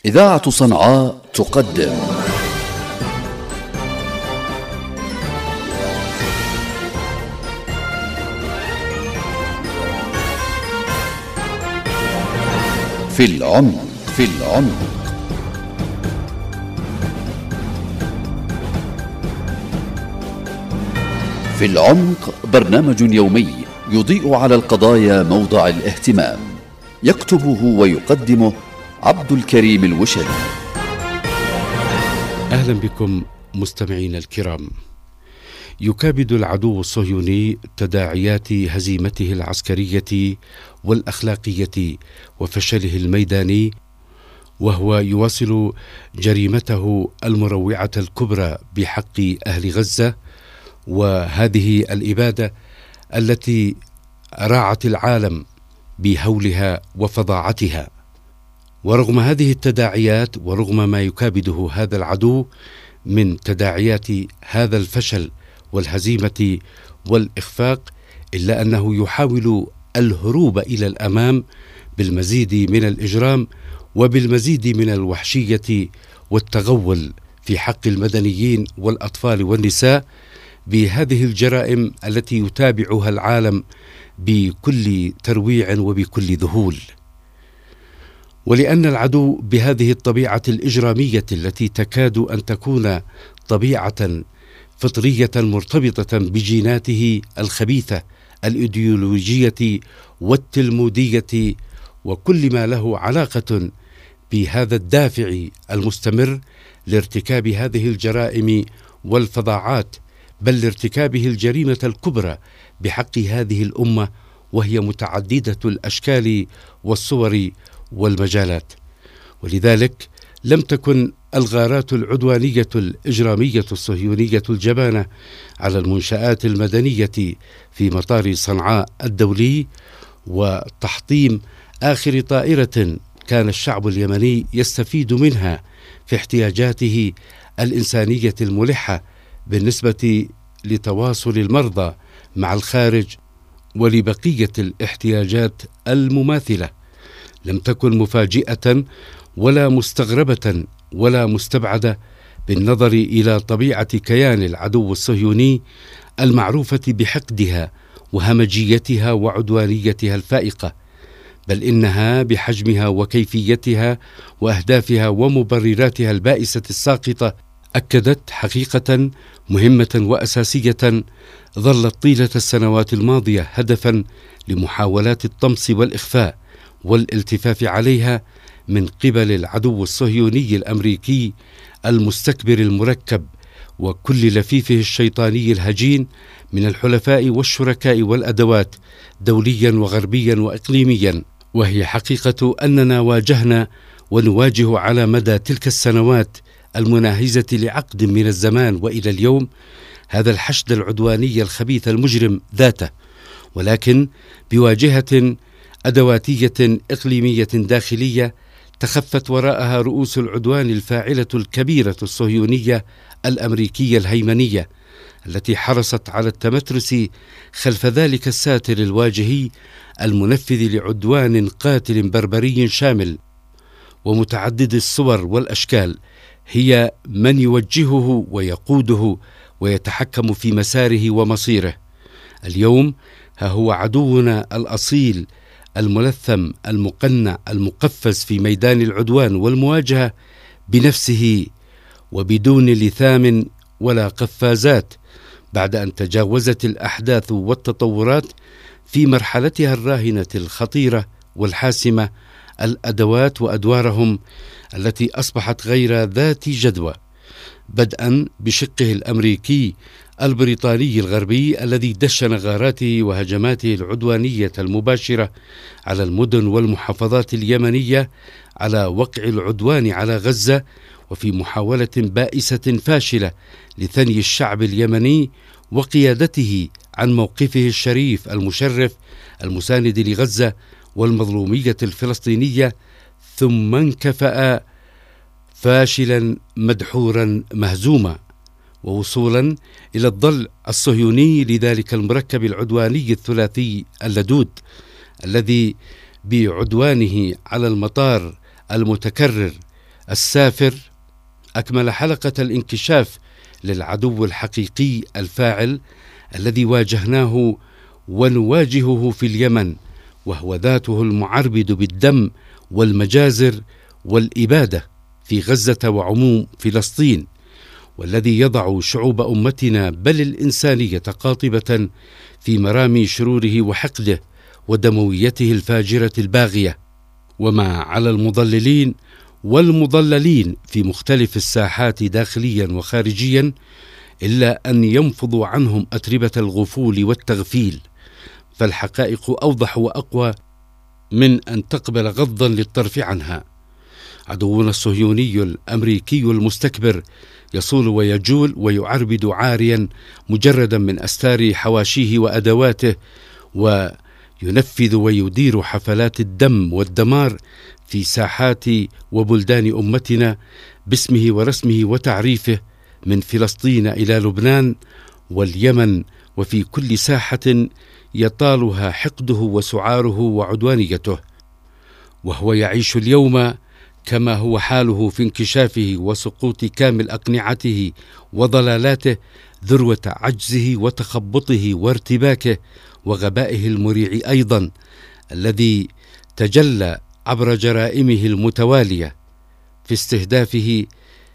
إذاعة صنعاء تقدم في العمق. في العمق برنامج يومي يضيء على القضايا موضع الاهتمام، يكتبه ويقدمه عبد الكريم الوشري. أهلا بكم مستمعين الكرام. يكابد العدو الصهيوني تداعيات هزيمته العسكرية والأخلاقية وفشله الميداني، وهو يواصل جريمته المروعة الكبرى بحق أهل غزة، وهذه الإبادة التي راعت العالم بهولها وفظاعتها. ورغم هذه التداعيات ورغم ما يكابده هذا العدو من تداعيات هذا الفشل والهزيمة والإخفاق، إلا أنه يحاول الهروب إلى الأمام بالمزيد من الإجرام وبالمزيد من الوحشية والتغول في حق المدنيين والأطفال والنساء، بهذه الجرائم التي يتابعها العالم بكل ترويع وبكل ذهول. ولأن العدو بهذه الطبيعة الإجرامية التي تكاد أن تكون طبيعة فطرية مرتبطة بجيناته الخبيثة الإيديولوجية والتلمودية وكل ما له علاقة بهذا الدافع المستمر لارتكاب هذه الجرائم والفظاعات، بل لارتكابه الجريمة الكبرى بحق هذه الأمة، وهي متعددة الأشكال والصور والمجالات. ولذلك لم تكن الغارات العدوانية الإجرامية الصهيونية الجبانة على المنشآت المدنية في مطار صنعاء الدولي وتحطيم آخر طائرة كان الشعب اليمني يستفيد منها في احتياجاته الإنسانية الملحة بالنسبة لتواصل المرضى مع الخارج ولبقية الاحتياجات المماثلة، لم تكن مفاجئة ولا مستغربة ولا مستبعدة بالنظر إلى طبيعة كيان العدو الصهيوني المعروفة بحقدها وهمجيتها وعدوانيتها الفائقة، بل إنها بحجمها وكيفيتها وأهدافها ومبرراتها البائسة الساقطة أكدت حقيقة مهمة وأساسية ظلت طيلة السنوات الماضية هدفا لمحاولات الطمس والإخفاء والالتفاف عليها من قبل العدو الصهيوني الأمريكي المستكبر المركب وكل لفيفه الشيطاني الهجين من الحلفاء والشركاء والأدوات دوليا وغربيا وإقليميا. وهي حقيقة أننا واجهنا ونواجه على مدى تلك السنوات المناهزة لعقد من الزمان وإلى اليوم هذا الحشد العدواني الخبيث المجرم ذاته، ولكن بواجهة أدواتية إقليمية داخلية تخفت وراءها رؤوس العدوان الفاعلة الكبيرة الصهيونية الأمريكية الهيمنية، التي حرصت على التمترس خلف ذلك الساتر الواجهي المنفذ لعدوان قاتل بربري شامل ومتعدد الصور والأشكال، هي من يوجهه ويقوده ويتحكم في مساره ومصيره. اليوم ها هو عدونا الأصيل الملثم المقنع المقفز في ميدان العدوان والمواجهة بنفسه وبدون لثام ولا قفازات، بعد أن تجاوزت الأحداث والتطورات في مرحلتها الراهنة الخطيرة والحاسمة الأدوات وأدوارهم التي أصبحت غير ذات جدوى، بدءا بشقه الأمريكي البريطاني الغربي الذي دشن غاراته وهجماته العدوانية المباشرة على المدن والمحافظات اليمنية على وقع العدوان على غزة، وفي محاولة بائسة فاشلة لثني الشعب اليمني وقيادته عن موقفه الشريف المشرف المساند لغزة والمظلومية الفلسطينية، ثم انكفأ فاشلا مدحورا مهزوما، ووصولا إلى الضلع الصهيوني لذلك المركب العدواني الثلاثي اللدود الذي بعدوانه على المطار المتكرر السافر أكمل حلقة الانكشاف للعدو الحقيقي الفاعل الذي واجهناه ونواجهه في اليمن، وهو ذاته المعربد بالدم والمجازر والإبادة في غزة وعموم فلسطين، والذي يضع شعوب أمتنا بل الإنسانية قاطبة في مرامي شروره وحقده ودمويته الفاجرة الباغية. وما على المضللين والمضللين في مختلف الساحات داخليا وخارجيا إلا أن ينفضوا عنهم أتربة الغفول والتغفيل، فالحقائق أوضح وأقوى من أن تقبل غضا للطرف عنها. عدونا الصهيوني الأمريكي المستكبر يصول ويجول ويعربد عاريا مجردا من أستار حواشيه وأدواته، وينفذ ويدير حفلات الدم والدمار في ساحات وبلدان أمتنا باسمه ورسمه وتعريفه، من فلسطين إلى لبنان واليمن، وفي كل ساحة يطالها حقده وسعاره وعدوانيته. وهو يعيش اليوم كما هو حاله في انكشافه وسقوط كامل أقنعته وضلالاته، ذروة عجزه وتخبطه وارتباكه وغبائه المريع أيضا، الذي تجلى عبر جرائمه المتوالية في استهدافه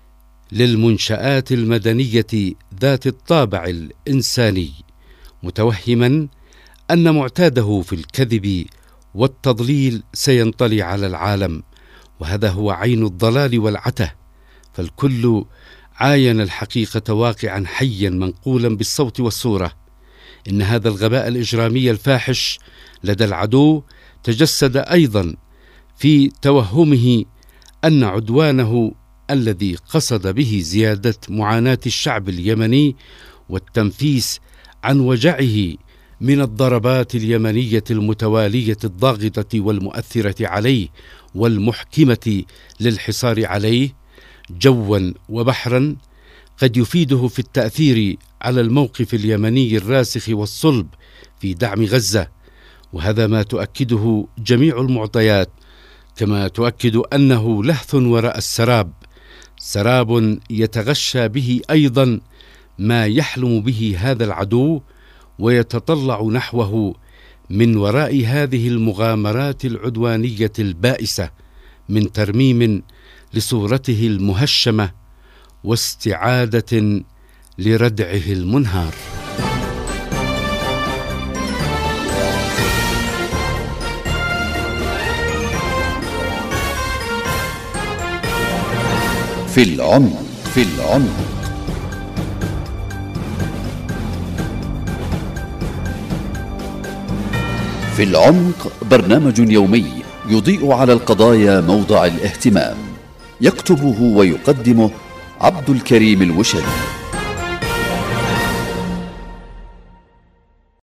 للمنشآت المدنية ذات الطابع الإنساني، متوهما أن معتاده في الكذب والتضليل سينطلي على العالم، وهذا هو عين الضلال والعته، فالكل عاين الحقيقة واقعا حيا منقولا بالصوت والصورة. إن هذا الغباء الإجرامي الفاحش لدى العدو تجسد أيضا في توهمه أن عدوانه الذي قصد به زيادة معاناة الشعب اليمني والتنفيس عن وجعه من الضربات اليمنية المتوالية الضاغطة والمؤثرة عليه والمحكمة للحصار عليه جوا وبحرا، قد يفيده في التأثير على الموقف اليمني الراسخ والصلب في دعم غزة، وهذا ما تؤكده جميع المعطيات، كما تؤكد أنه لهث وراء السراب، سراب يتغشى به أيضا ما يحلم به هذا العدو ويتطلع نحوه من وراء هذه المغامرات العدوانية البائسة من ترميم لصورته المهشمة واستعادة لردعه المنهار. في العمق. في العمق. في العمق برنامج يومي يضيء على القضايا موضع الاهتمام، يكتبه ويقدمه عبد الكريم الوشلي.